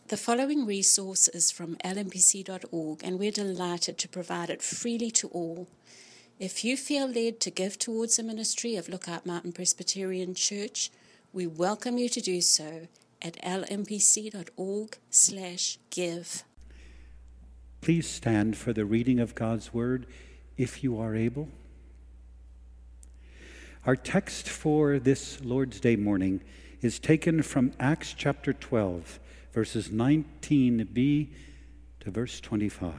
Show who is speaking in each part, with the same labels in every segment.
Speaker 1: The following resource is from lmpc.org, and we're delighted to provide it freely to all. If you feel led to give towards the ministry of Lookout Mountain Presbyterian Church, we welcome you to do so at lmpc.org/give.
Speaker 2: Please stand for the reading of God's Word, if you are able. Our text for this Lord's Day morning is taken from Acts chapter 12, verses 19b to verse 25.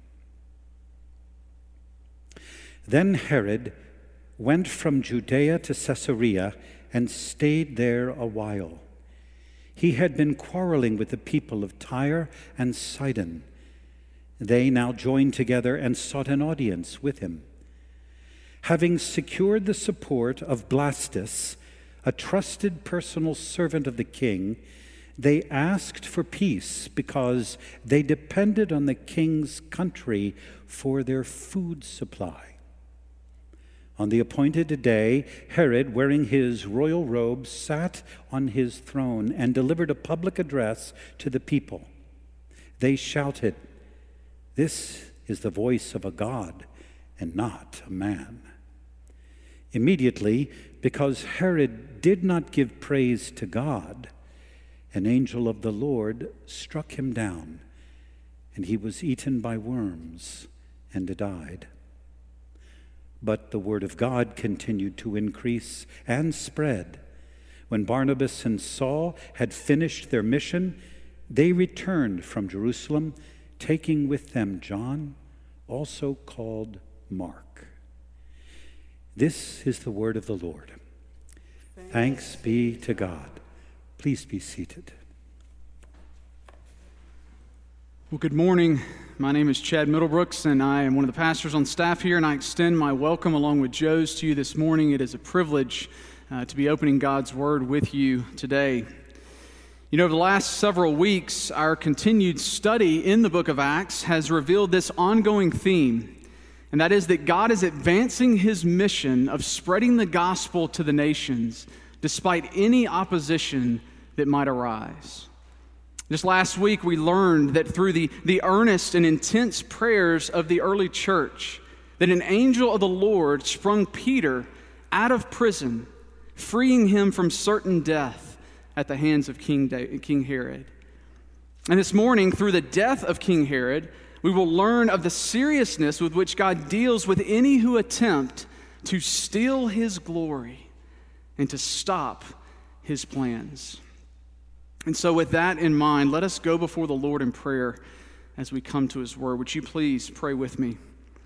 Speaker 2: Then Herod went from Judea to Caesarea and stayed there a while. He had been quarreling with the people of Tyre and Sidon. They now joined together and sought an audience with him. Having secured the support of Blastus, a trusted personal servant of the king, they asked for peace because they depended on the king's country for their food supply. On the appointed day, Herod, wearing his royal robe, sat on his throne and delivered a public address to the people. They shouted, "This is the voice of a god and not a man." Immediately, because Herod did not give praise to God, an angel of the Lord struck him down, and he was eaten by worms and died. But the word of God continued to increase and spread. When Barnabas and Saul had finished their mission, they returned from Jerusalem, taking with them John, also called Mark. This is the word of the Lord. Thanks be to God. Please be seated.
Speaker 3: Well, good morning. My name is Chad Middlebrooks, and I am one of the pastors on staff here, and I extend my welcome along with Joe's to you this morning. It is a privilege to be opening God's Word with you today. You know, over the last several weeks, our continued study in the book of Acts has revealed this ongoing theme, and that is that God is advancing His mission of spreading the gospel to the nations despite any opposition that might arise. Just last week, we learned that through the earnest and intense prayers of the early church, that an angel of the Lord sprung Peter out of prison, freeing him from certain death at the hands of King Herod. And this morning, through the death of King Herod, we will learn of the seriousness with which God deals with any who attempt to steal His glory and to stop His plans. And so with that in mind, let us go before the Lord in prayer as we come to His Word. Would you please pray with me?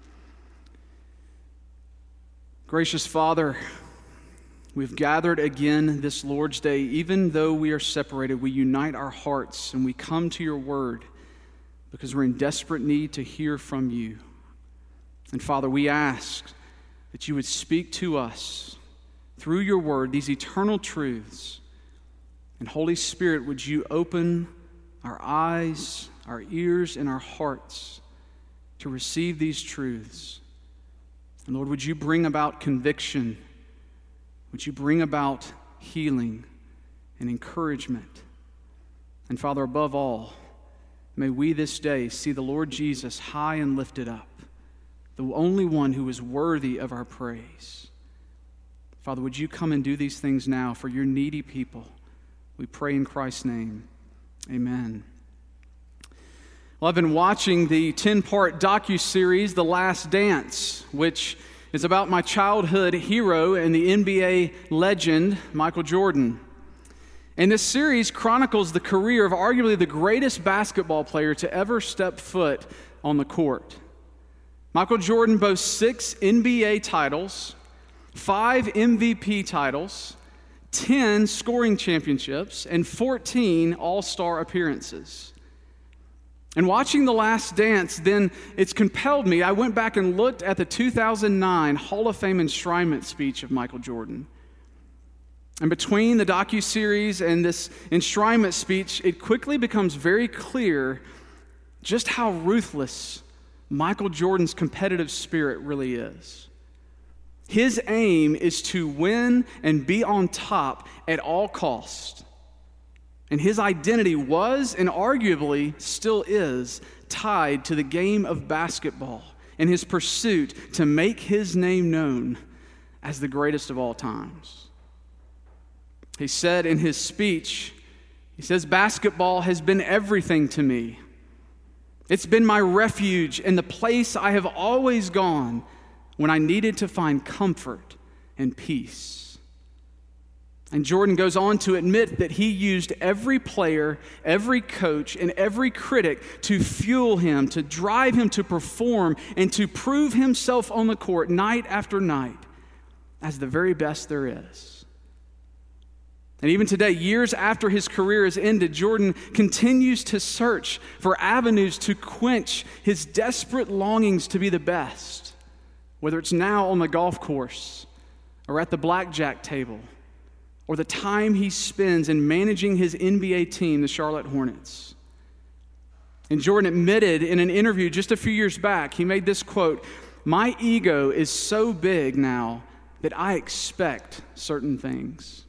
Speaker 3: Gracious Father, we've gathered again this Lord's Day. Even though we are separated, we unite our hearts and we come to your Word because we're in desperate need to hear from you. And Father, we ask that you would speak to us through your Word, these eternal truths. And Holy Spirit, would you open our eyes, our ears, and our hearts to receive these truths? And Lord, would you bring about conviction? Would you bring about healing and encouragement? And Father, above all, may we this day see the Lord Jesus high and lifted up, the only one who is worthy of our praise. Father, would you come and do these things now for your needy people? We pray in Christ's name. Amen. Well, I've been watching the 10-part docuseries, The Last Dance, which is about my childhood hero and the NBA legend, Michael Jordan. And this series chronicles the career of arguably the greatest basketball player to ever step foot on the court. Michael Jordan boasts 6 NBA titles, 5 MVP titles, 10 scoring championships, and 14 All-Star appearances. And watching The Last Dance, then it's compelled me. I went back and looked at the 2009 Hall of Fame enshrinement speech of Michael Jordan. And between the docuseries and this enshrinement speech, it quickly becomes very clear just how ruthless Michael Jordan's competitive spirit really is. His aim is to win and be on top at all costs. And his identity was, and arguably still is, tied to the game of basketball and his pursuit to make his name known as the greatest of all times. He said in his speech, he says, "Basketball has been everything to me. It's been my refuge and the place I have always gone when I needed to find comfort and peace." And Jordan goes on to admit that he used every player, every coach, and every critic to fuel him, to drive him to perform, and to prove himself on the court night after night as the very best there is. And even today, years after his career has ended, Jordan continues to search for avenues to quench his desperate longings to be the best, whether it's now on the golf course or at the blackjack table, or the time he spends in managing his NBA team, the Charlotte Hornets. And Jordan admitted in an interview just a few years back, he made this quote, "My ego is so big now that I expect certain things."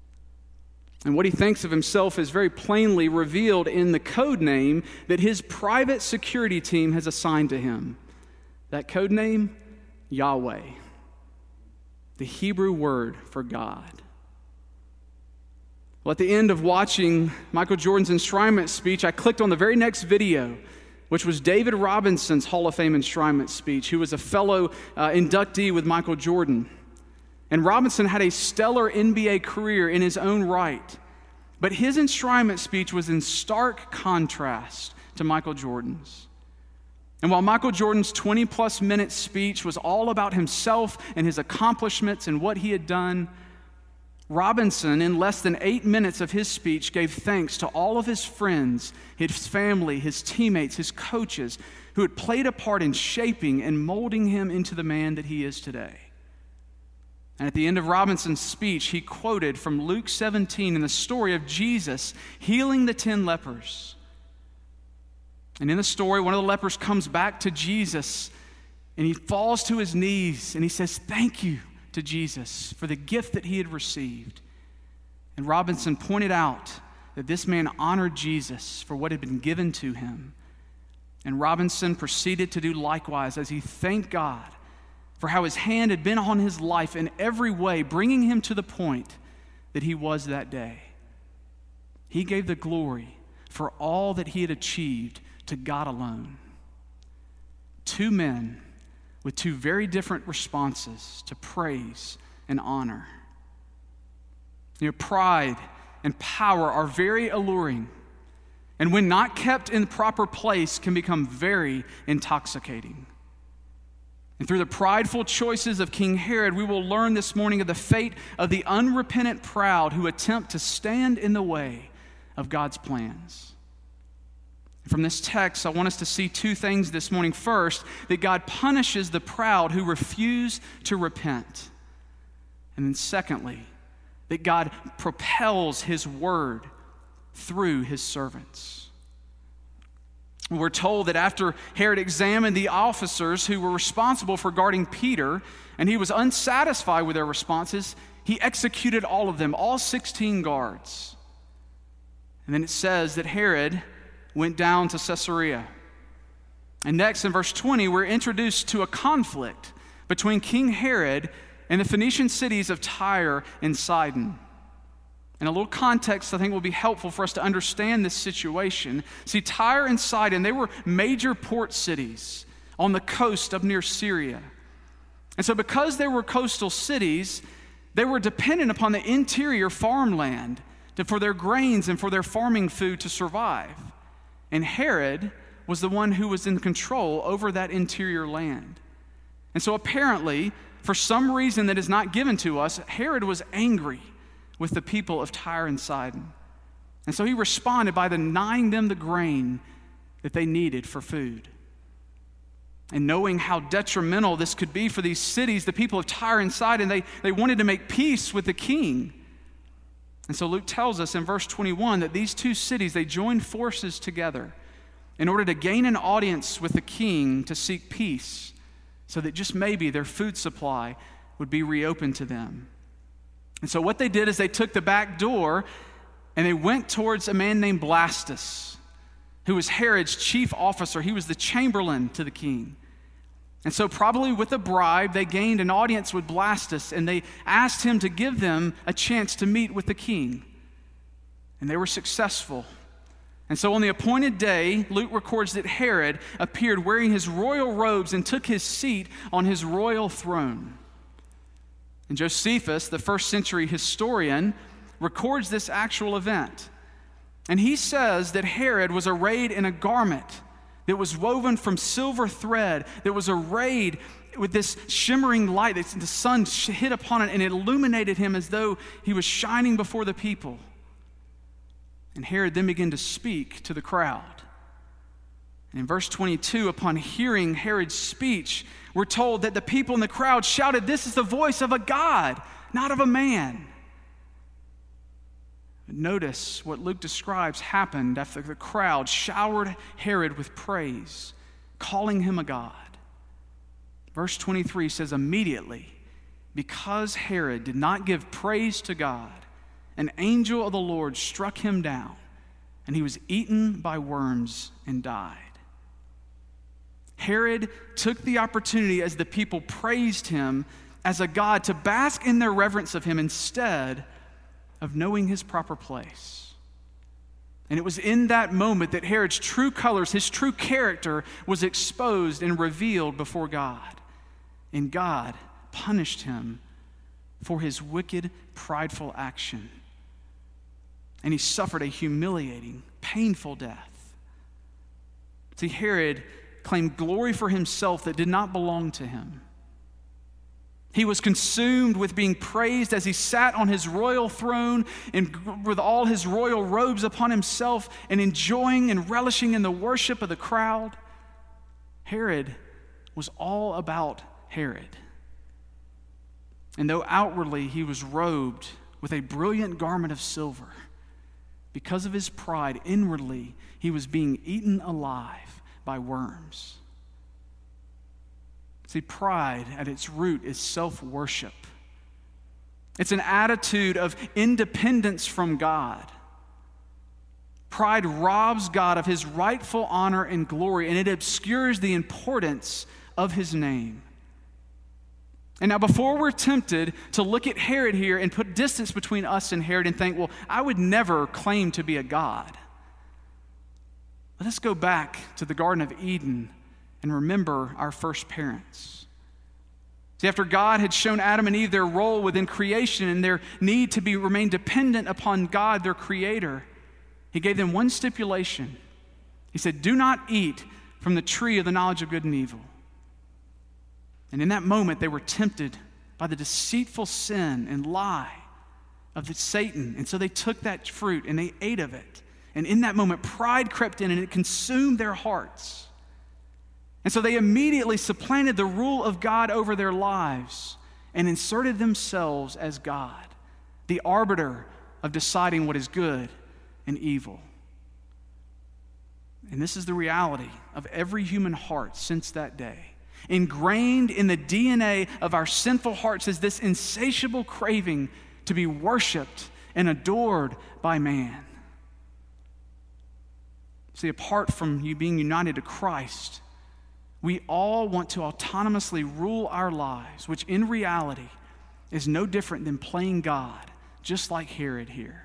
Speaker 3: And what he thinks of himself is very plainly revealed in the code name that his private security team has assigned to him. That code name, Yahweh, the Hebrew word for God. Well, at the end of watching Michael Jordan's enshrinement speech, I clicked on the very next video, which was David Robinson's Hall of Fame enshrinement speech, who was a fellow inductee with Michael Jordan. And Robinson had a stellar NBA career in his own right, but his enshrinement speech was in stark contrast to Michael Jordan's. And while Michael Jordan's 20-plus minute speech was all about himself and his accomplishments and what he had done, Robinson, in less than 8 minutes of his speech, gave thanks to all of his friends, his family, his teammates, his coaches, who had played a part in shaping and molding him into the man that he is today. And at the end of Robinson's speech, he quoted from Luke 17 in the story of Jesus healing the 10 lepers. And in the story, one of the lepers comes back to Jesus, and he falls to his knees, and he says, "Thank you to Jesus for the gift that he had received." And Robinson pointed out that this man honored Jesus for what had been given to him. And Robinson proceeded to do likewise as he thanked God for how his hand had been on his life in every way, bringing him to the point that he was that day. He gave the glory for all that he had achieved to God alone. Two men with two very different responses to praise and honor. Pride and power are very alluring, and when not kept in the proper place, can become very intoxicating. And through the prideful choices of King Herod, we will learn this morning of the fate of the unrepentant proud who attempt to stand in the way of God's plans. From this text, I want us to see two things this morning. First, that God punishes the proud who refuse to repent. And then secondly, that God propels his word through his servants. We're told that after Herod examined the officers who were responsible for guarding Peter, and he was unsatisfied with their responses, he executed all of them, all 16 guards. And then it says that Herod went down to Caesarea. And next in verse 20, we're introduced to a conflict between King Herod and the Phoenician cities of Tyre and Sidon. And a little context I think will be helpful for us to understand this situation. See, Tyre and Sidon, they were major port cities on the coast up near Syria. And so because they were coastal cities, they were dependent upon the interior farmland for their grains and for their farming food to survive. And Herod was the one who was in control over that interior land. And so apparently, for some reason that is not given to us, Herod was angry with the people of Tyre and Sidon. And so he responded by denying them the grain that they needed for food. And knowing how detrimental this could be for these cities, the people of Tyre and Sidon, they wanted to make peace with the king. And so Luke tells us in verse 21 that these two cities, they joined forces together in order to gain an audience with the king to seek peace, so that just maybe their food supply would be reopened to them. And so what they did is they took the back door and they went towards a man named Blastus, who was Herod's chief officer. He was the chamberlain to the king. And so probably with a bribe, they gained an audience with Blastus, and they asked him to give them a chance to meet with the king. And they were successful. And so on the appointed day, Luke records that Herod appeared wearing his royal robes and took his seat on his royal throne. And Josephus, the first century historian, records this actual event. And he says that Herod was arrayed in a garment that was woven from silver thread, that was arrayed with this shimmering light that the sun hit upon it, and it illuminated him as though he was shining before the people. And Herod then began to speak to the crowd. And in verse 22, upon hearing Herod's speech, we're told that the people in the crowd shouted, "This is the voice of a God, not of a man." Notice what Luke describes happened after the crowd showered Herod with praise, calling him a god. Verse 23 says, "Immediately, because Herod did not give praise to God, an angel of the Lord struck him down, and he was eaten by worms and died." Herod took the opportunity as the people praised him as a god to bask in their reverence of him instead of knowing his proper place. And it was in that moment that Herod's true colors, his true character, was exposed and revealed before God. And God punished him for his wicked, prideful action. And he suffered a humiliating, painful death. See, Herod claimed glory for himself that did not belong to him. He was consumed with being praised as he sat on his royal throne and with all his royal robes upon himself and enjoying and relishing in the worship of the crowd. Herod was all about Herod. And though outwardly he was robed with a brilliant garment of silver, because of his pride, inwardly he was being eaten alive by worms. See, pride at its root is self-worship. It's an attitude of independence from God. Pride robs God of his rightful honor and glory, and it obscures the importance of his name. And now, before we're tempted to look at Herod here and put distance between us and Herod and think, well, I would never claim to be a god, let us go back to the Garden of Eden and remember our first parents. See, after God had shown Adam and Eve their role within creation and their need to remain dependent upon God, their creator, he gave them one stipulation. He said, "Do not eat from the tree of the knowledge of good and evil." And in that moment, they were tempted by the deceitful sin and lie of Satan. And so they took that fruit and they ate of it. And in that moment, pride crept in and it consumed their hearts. And so they immediately supplanted the rule of God over their lives and inserted themselves as God, the arbiter of deciding what is good and evil. And this is the reality of every human heart since that day. Ingrained in the DNA of our sinful hearts is this insatiable craving to be worshiped and adored by man. See, apart from you being united to Christ, we all want to autonomously rule our lives, which in reality is no different than playing God, just like Herod here.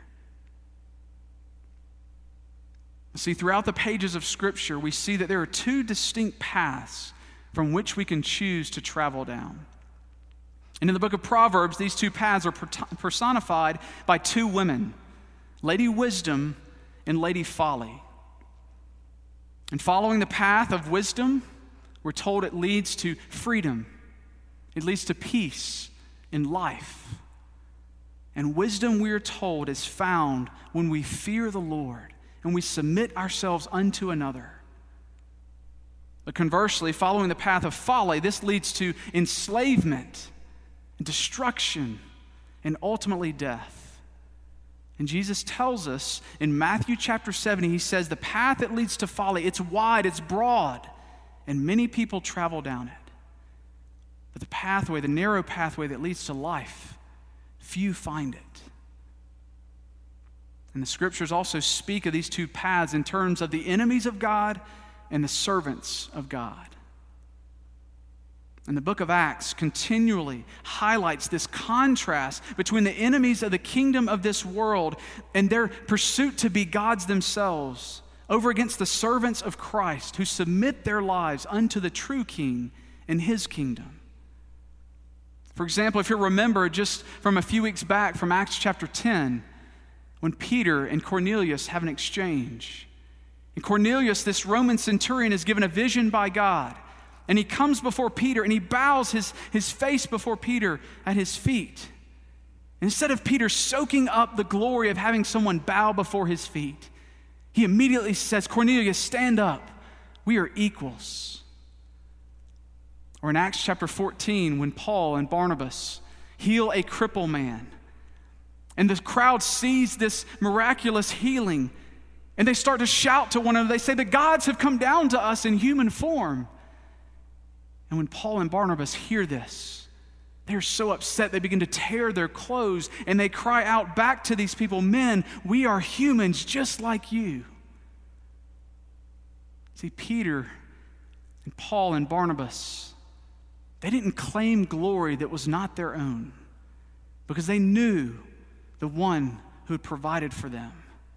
Speaker 3: See, throughout the pages of Scripture, we see that there are two distinct paths from which we can choose to travel down. And in the book of Proverbs, these two paths are personified by two women, Lady Wisdom and Lady Folly. And following the path of wisdom, we're told it leads to freedom. It leads to peace in life. And wisdom, we are told, is found when we fear the Lord and we submit ourselves unto another. But conversely, following the path of folly, this leads to enslavement, and destruction, and ultimately death. And Jesus tells us in Matthew chapter 7, he says, the path that leads to folly, it's wide, it's broad, and many people travel down it. But the pathway, the narrow pathway that leads to life, few find it. And the scriptures also speak of these two paths in terms of the enemies of God and the servants of God. And the book of Acts continually highlights this contrast between the enemies of the kingdom of this world and their pursuit to be gods themselves over against the servants of Christ who submit their lives unto the true King and his kingdom. For example, if you remember just from a few weeks back from Acts chapter 10, when Peter and Cornelius have an exchange. And Cornelius, this Roman centurion, is given a vision by God. And he comes before Peter and he bows his face before Peter at his feet. Instead of Peter soaking up the glory of having someone bow before his feet, he immediately says, Cornelius, stand up. We are equals. Or in Acts chapter 14, when Paul and Barnabas heal a crippled man, and the crowd sees this miraculous healing, and they start to shout to one another. They say, the gods have come down to us in human form. And when Paul and Barnabas hear this, they're so upset they begin to tear their clothes, and they cry out back to these people, men, we are humans just like you. See, Peter and Paul and Barnabas, they didn't claim glory that was not their own because they knew the one who had provided for them.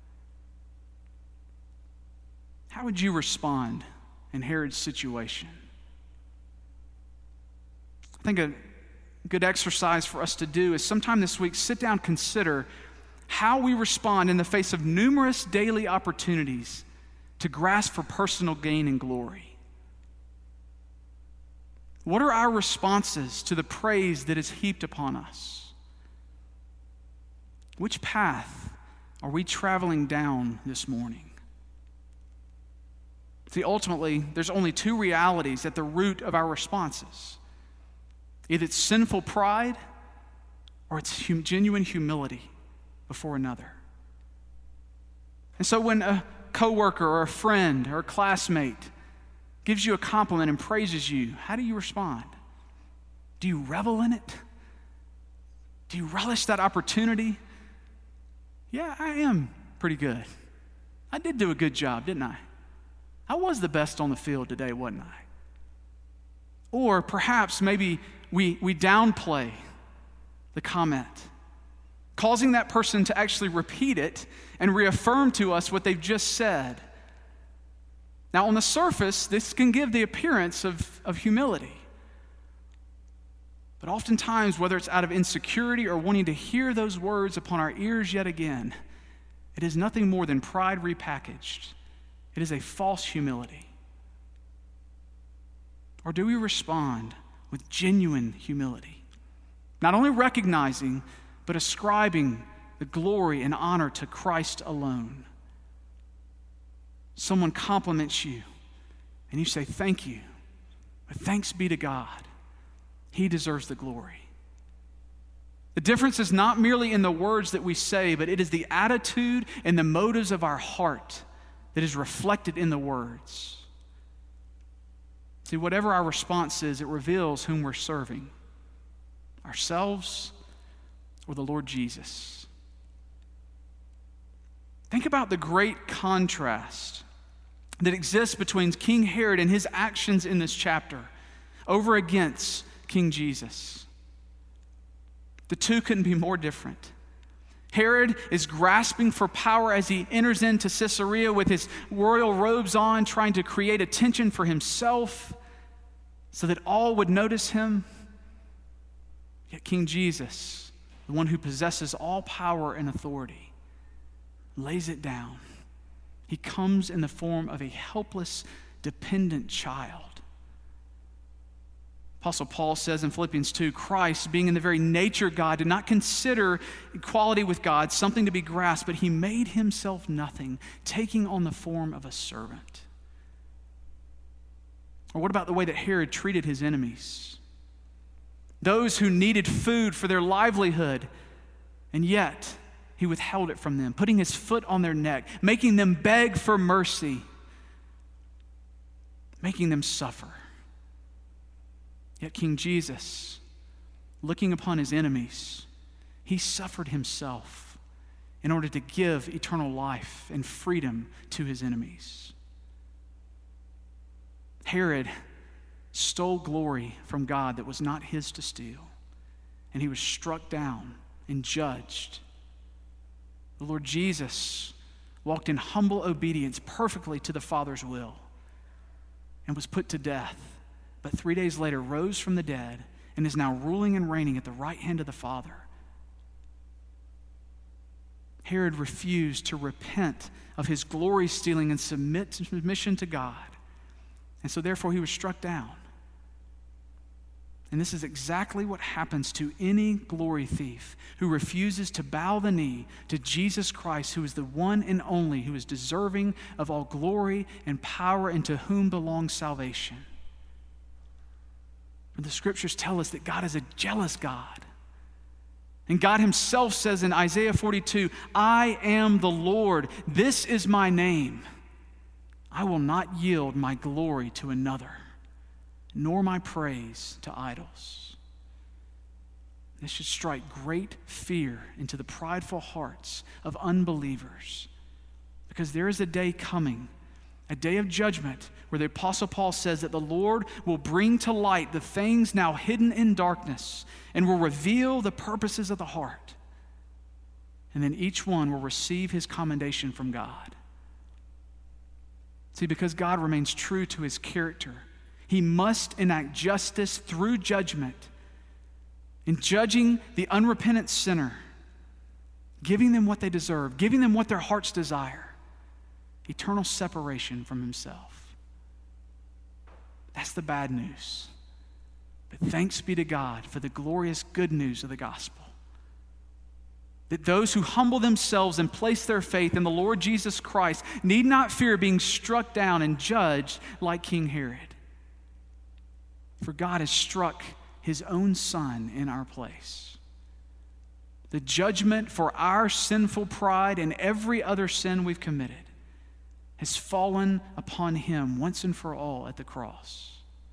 Speaker 3: How would you respond in Herod's situation? I think a good exercise for us to do is sometime this week, sit down, consider how we respond in the face of numerous daily opportunities to grasp for personal gain and glory. What are our responses to the praise that is heaped upon us? Which path are we traveling down this morning? See, ultimately, there's only two realities at the root of our responses. Either it's sinful pride or it's genuine humility before another. And so when a coworker or a friend or a classmate gives you a compliment and praises you, how do you respond? Do you revel in it? Do you relish that opportunity? Yeah, I am pretty good. I did do a good job, didn't I? I was the best on the field today, wasn't I? Or perhaps maybe we downplay the comment, causing that person to actually repeat it and reaffirm to us what they've just said. Now, on the surface, this can give the appearance of humility. But oftentimes, whether it's out of insecurity or wanting to hear those words upon our ears yet again, it is nothing more than pride repackaged. It is a false humility. Or do we respond with genuine humility? Not only recognizing, but ascribing the glory and honor to Christ alone. Someone compliments you, and you say, thank you. But thanks be to God. He deserves the glory. The difference is not merely in the words that we say, but it is the attitude and the motives of our heart that is reflected in the words. See, whatever our response is, it reveals whom we're serving, ourselves or the Lord Jesus. Think about the great contrast that exists between King Herod and his actions in this chapter over against King Jesus. The two couldn't be more different. Herod is grasping for power as he enters into Caesarea with his royal robes on, trying to create attention for himself so that all would notice him. Yet King Jesus, the one who possesses all power and authority, lays it down. He comes in the form of a helpless, dependent child. Apostle Paul says in Philippians 2, Christ, being in the very nature God, did not consider equality with God something to be grasped, but he made himself nothing, taking on the form of a servant. Or what about the way that Herod treated his enemies? Those who needed food for their livelihood, and yet he withheld it from them, putting his foot on their neck, making them beg for mercy, making them suffer. Yet King Jesus, looking upon his enemies, he suffered himself in order to give eternal life and freedom to his enemies. Herod stole glory from God that was not his to steal, and he was struck down and judged. The Lord Jesus walked in humble obedience perfectly to the Father's will and was put to death, but 3 days later rose from the dead and is now ruling and reigning at the right hand of the Father. Herod refused to repent of his glory stealing and submission to God, and so therefore he was struck down. And this is exactly what happens to any glory thief who refuses to bow the knee to Jesus Christ, who is the one and only who is deserving of all glory and power, and to whom belongs salvation. And the scriptures tell us that God is a jealous God. And God himself says in Isaiah 42, "I am the Lord, this is my name. I will not yield my glory to another, nor my praise to idols." This should strike great fear into the prideful hearts of unbelievers, because there is a day coming, a day of judgment, where the Apostle Paul says that the Lord will bring to light the things now hidden in darkness and will reveal the purposes of the heart. And then each one will receive his commendation from God. See, because God remains true to his character, he must enact justice through judgment, in judging the unrepentant sinner, giving them what they deserve, giving them what their hearts desire: eternal separation from himself. That's the bad news. But thanks be to God for the glorious good news of the gospel, that those who humble themselves and place their faith in the Lord Jesus Christ need not fear being struck down and judged like King Herod. For God has struck his own Son in our place. The judgment for our sinful pride and every other sin we've committed has fallen upon him once and for all at the cross.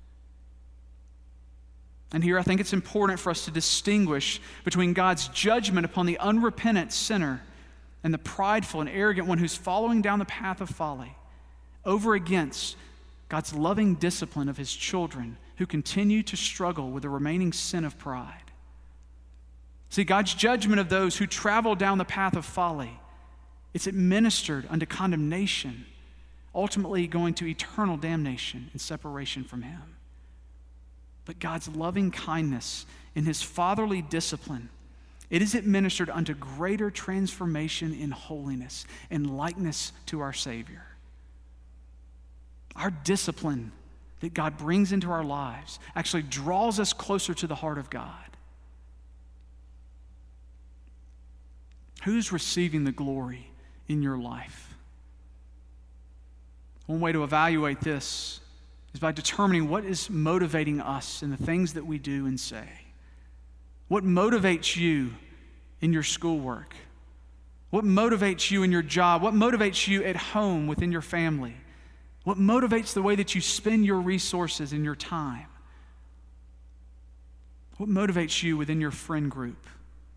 Speaker 3: And here I think it's important for us to distinguish between God's judgment upon the unrepentant sinner and the prideful and arrogant one who's following down the path of folly, over against God's loving discipline of his children who continue to struggle with the remaining sin of pride. See, God's judgment of those who travel down the path of folly, it's administered unto condemnation, ultimately going to eternal damnation and separation from him. But God's loving kindness in his fatherly discipline, it is administered unto greater transformation in holiness and likeness to our Savior. Our discipline that God brings into our lives actually draws us closer to the heart of God. Who's receiving the glory in your life? One way to evaluate this is by determining what is motivating us in the things that we do and say. What motivates you in your schoolwork? What motivates you in your job? What motivates you at home within your family? What motivates the way that you spend your resources and your time? What motivates you within your friend group?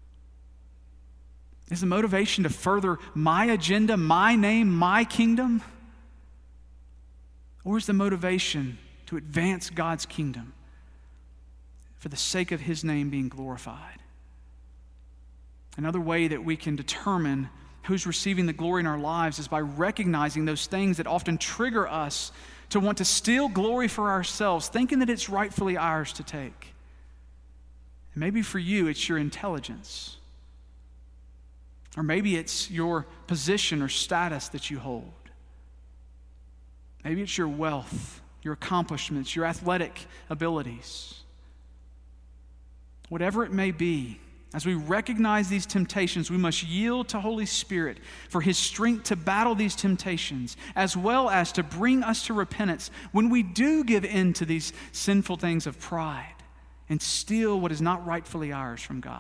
Speaker 3: Is the motivation to further my agenda, my name, my kingdom? Or is the motivation to advance God's kingdom for the sake of his name being glorified? Another way that we can determine who's receiving the glory in our lives is by recognizing those things that often trigger us to want to steal glory for ourselves, thinking that it's rightfully ours to take. And maybe for you, it's your intelligence. Or maybe it's your position or status that you hold. Maybe it's your wealth, your accomplishments, your athletic abilities. Whatever it may be, as we recognize these temptations, we must yield to Holy Spirit for his strength to battle these temptations, as well as to bring us to repentance when we do give in to these sinful things of pride and steal what is not rightfully ours from God.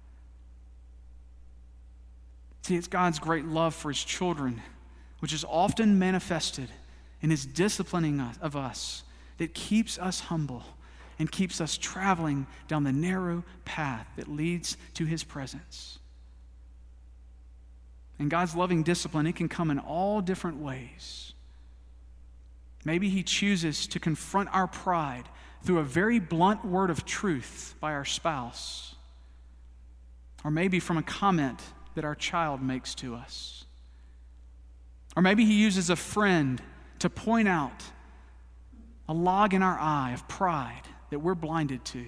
Speaker 3: See, it's God's great love for his children, which is often manifested in his disciplining of us, that keeps us humble and keeps us traveling down the narrow path that leads to his presence. And God's loving discipline, it can come in all different ways. Maybe he chooses to confront our pride through a very blunt word of truth by our spouse, or maybe from a comment that our child makes to us. Or maybe he uses a friend to point out a log in our eye of pride that we're blinded to.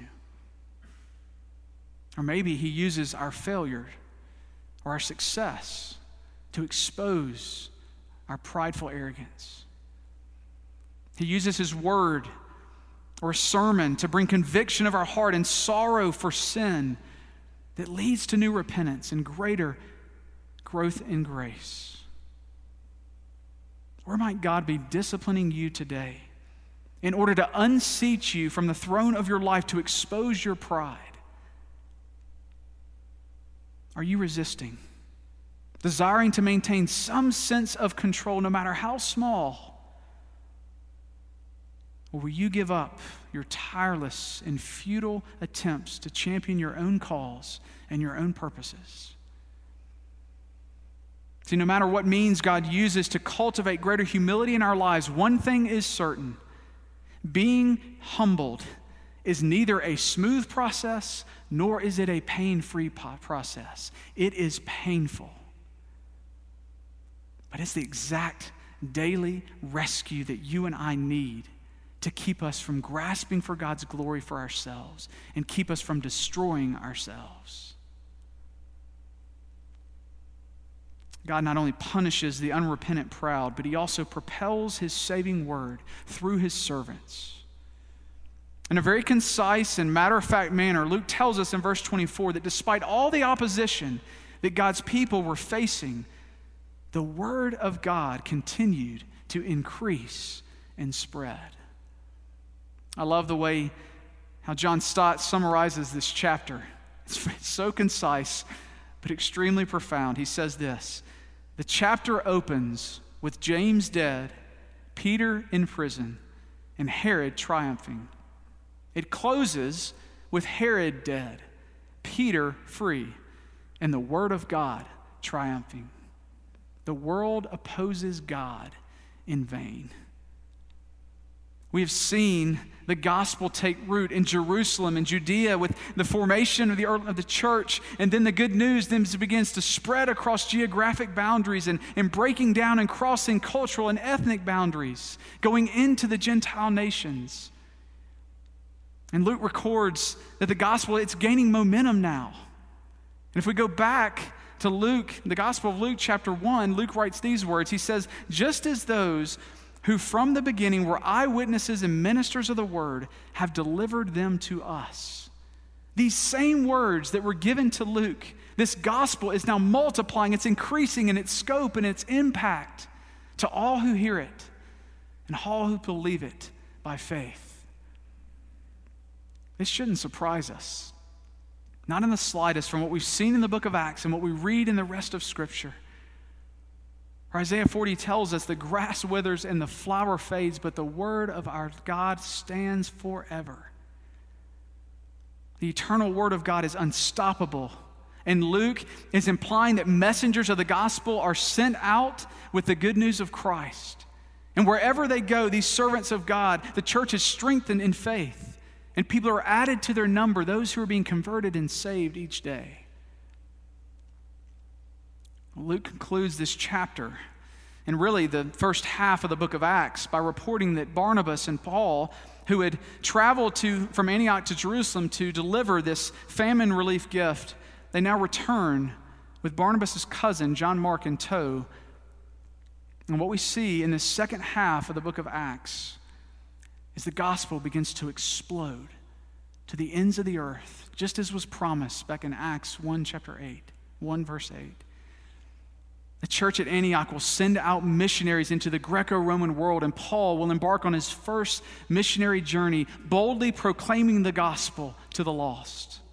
Speaker 3: Or maybe he uses our failure or our success to expose our prideful arrogance. He uses his word or a sermon to bring conviction of our heart and sorrow for sin that leads to new repentance and greater growth in grace. Or might God be disciplining you today in order to unseat you from the throne of your life to expose your pride? Are you resisting, desiring to maintain some sense of control no matter how small? Or will you give up your tireless and futile attempts to champion your own cause and your own purposes? See, no matter what means God uses to cultivate greater humility in our lives, one thing is certain: being humbled is neither a smooth process nor is it a pain-free process. It is painful. But it's the exact daily rescue that you and I need to keep us from grasping for God's glory for ourselves and keep us from destroying ourselves. God not only punishes the unrepentant proud, but he also propels his saving word through his servants. In a very concise and matter-of-fact manner, Luke tells us in verse 24 that despite all the opposition that God's people were facing, the word of God continued to increase and spread. I love the way how John Stott summarizes this chapter. It's so concise, but extremely profound. He says this: the chapter opens with James dead, Peter in prison, and Herod triumphing. It closes with Herod dead, Peter free, and the word of God triumphing. The world opposes God in vain. We have seen the gospel take root in Jerusalem and Judea with the formation of the church, and then the good news then begins to spread across geographic boundaries and breaking down and crossing cultural and ethnic boundaries, going into the Gentile nations. And Luke records that the gospel, it's gaining momentum now. And if we go back to Luke, the Gospel of Luke chapter 1, Luke writes these words. He says, just as those who from the beginning were eyewitnesses and ministers of the word have delivered them to us. These same words that were given to Luke, this gospel is now multiplying, it's increasing in its scope and its impact to all who hear it and all who believe it by faith. This shouldn't surprise us, not in the slightest, from what we've seen in the book of Acts and what we read in the rest of Scripture. Isaiah 40 tells us the grass withers and the flower fades, but the word of our God stands forever. The eternal word of God is unstoppable. And Luke is implying that messengers of the gospel are sent out with the good news of Christ. And wherever they go, these servants of God, the church is strengthened in faith. And people are added to their number, those who are being converted and saved each day. Luke concludes this chapter, and really the first half of the book of Acts, by reporting that Barnabas and Paul, who had traveled from Antioch to Jerusalem to deliver this famine relief gift, they now return with Barnabas' cousin, John Mark, in tow. And what we see in the second half of the book of Acts is the gospel begins to explode to the ends of the earth, just as was promised back in Acts 1 verse 8. The church at Antioch will send out missionaries into the Greco-Roman world, and Paul will embark on his first missionary journey, boldly proclaiming the gospel to the lost.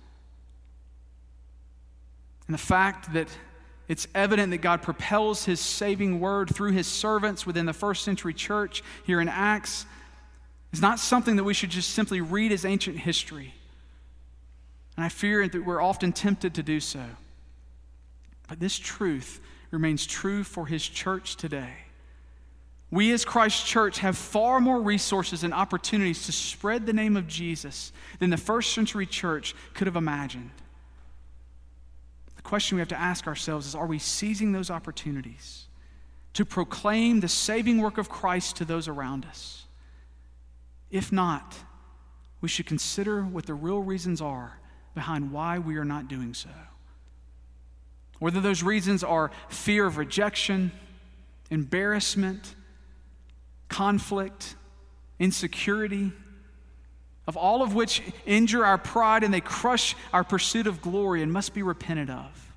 Speaker 3: And the fact that it's evident that God propels his saving word through his servants within the first century church here in Acts is not something that we should just simply read as ancient history. And I fear that we're often tempted to do so. But this truth remains true for his church today. We as Christ Church have far more resources and opportunities to spread the name of Jesus than the first century church could have imagined. The question we have to ask ourselves is, are we seizing those opportunities to proclaim the saving work of Christ to those around us? If not, we should consider what the real reasons are behind why we are not doing so. Whether those reasons are fear of rejection, embarrassment, conflict, insecurity, of all of which injure our pride and they crush our pursuit of glory and must be repented of.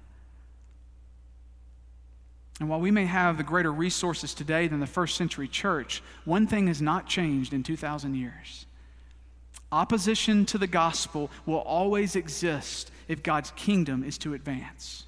Speaker 3: And while we may have the greater resources today than the first century church, one thing has not changed in 2,000 years. Opposition to the gospel will always exist if God's kingdom is to advance.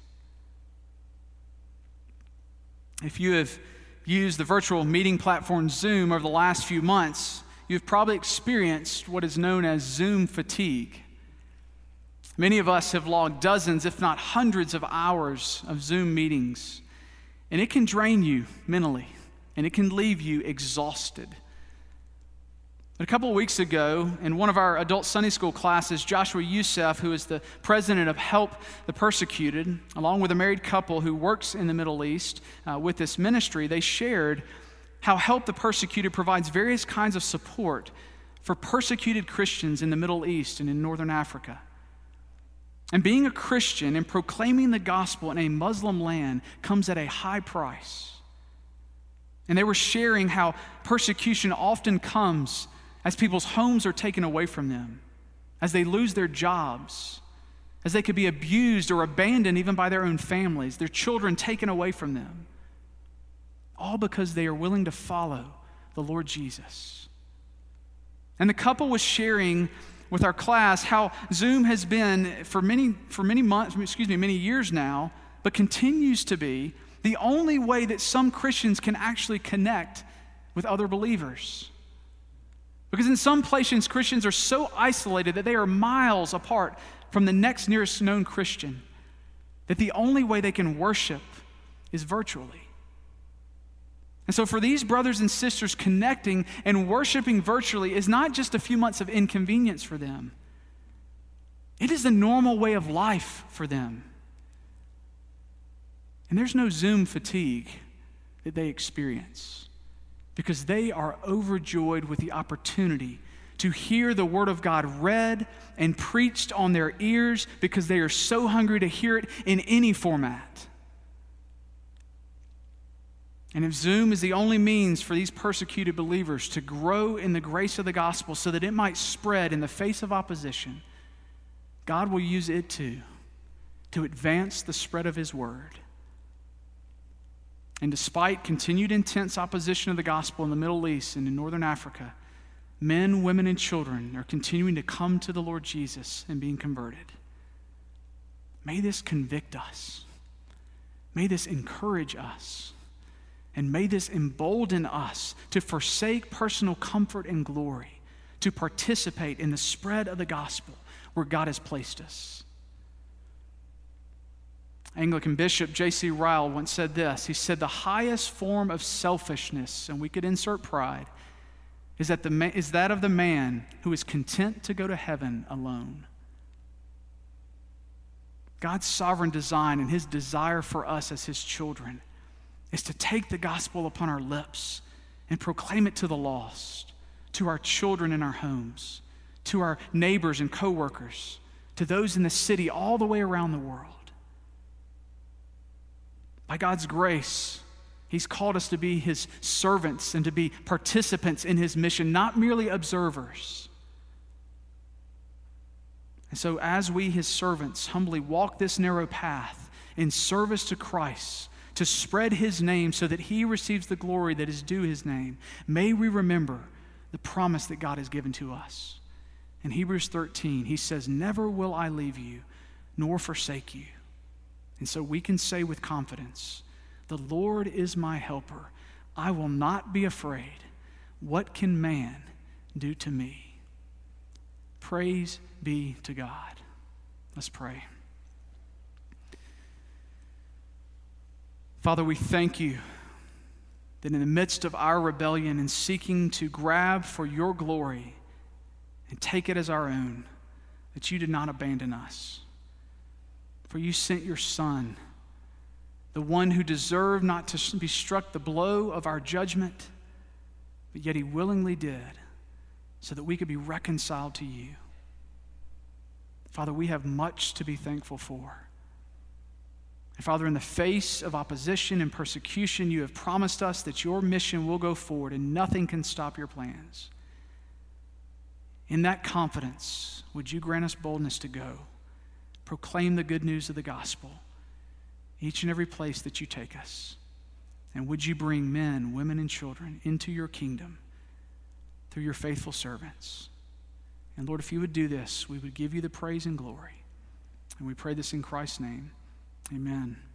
Speaker 3: If you have used the virtual meeting platform Zoom over the last few months, you've probably experienced what is known as Zoom fatigue. Many of us have logged dozens, if not hundreds of hours of Zoom meetings, and it can drain you mentally, and it can leave you exhausted. But a couple of weeks ago, in one of our adult Sunday school classes, Joshua Youssef, who is the president of Help the Persecuted, along with a married couple who works in the Middle East with this ministry, they shared how Help the Persecuted provides various kinds of support for persecuted Christians in the Middle East and in Northern Africa. And being a Christian and proclaiming the gospel in a Muslim land comes at a high price. And they were sharing how persecution often comes as people's homes are taken away from them, as they lose their jobs, as they could be abused or abandoned even by their own families, their children taken away from them, all because they are willing to follow the Lord Jesus. And the couple was sharing with our class how Zoom has been for many years now, but continues to be the only way that some Christians can actually connect with other believers. Because in some places, Christians are so isolated that they are miles apart from the next nearest known Christian, that the only way they can worship is virtually. And so for these brothers and sisters, connecting and worshiping virtually is not just a few months of inconvenience for them. It is the normal way of life for them. And there's no Zoom fatigue that they experience, because they are overjoyed with the opportunity to hear the Word of God read and preached on their ears, because they are so hungry to hear it in any format. And if Zoom is the only means for these persecuted believers to grow in the grace of the gospel so that it might spread in the face of opposition, God will use it to advance the spread of His Word. And despite continued intense opposition of the gospel in the Middle East and in Northern Africa, men, women, and children are continuing to come to the Lord Jesus and being converted. May this convict us. May this encourage us. And may this embolden us to forsake personal comfort and glory, to participate in the spread of the gospel where God has placed us. Anglican Bishop J.C. Ryle once said this. He said, the highest form of selfishness, and we could insert pride, is that of the man who is content to go to heaven alone. God's sovereign design and His desire for us as His children is to take the gospel upon our lips and proclaim it to the lost, to our children in our homes, to our neighbors and coworkers, to those in the city all the way around the world. By God's grace, He's called us to be His servants and to be participants in His mission, not merely observers. And so as we, His servants, humbly walk this narrow path in service to Christ, to spread His name so that He receives the glory that is due His name, may we remember the promise that God has given to us. In Hebrews 13, He says, never will I leave you, nor forsake you. And so we can say with confidence, the Lord is my helper. I will not be afraid. What can man do to me? Praise be to God. Let's pray. Father, we thank you that in the midst of our rebellion and seeking to grab for your glory and take it as our own, that you did not abandon us. For you sent your Son, the one who deserved not to be struck the blow of our judgment, but yet he willingly did, so that we could be reconciled to you. Father, we have much to be thankful for. And Father, in the face of opposition and persecution, you have promised us that your mission will go forward and nothing can stop your plans. In that confidence, would you grant us boldness to go, proclaim the good news of the gospel, each and every place that you take us. And would you bring men, women, and children into your kingdom through your faithful servants. And Lord, if you would do this, we would give you the praise and glory. And we pray this in Christ's name. Amen.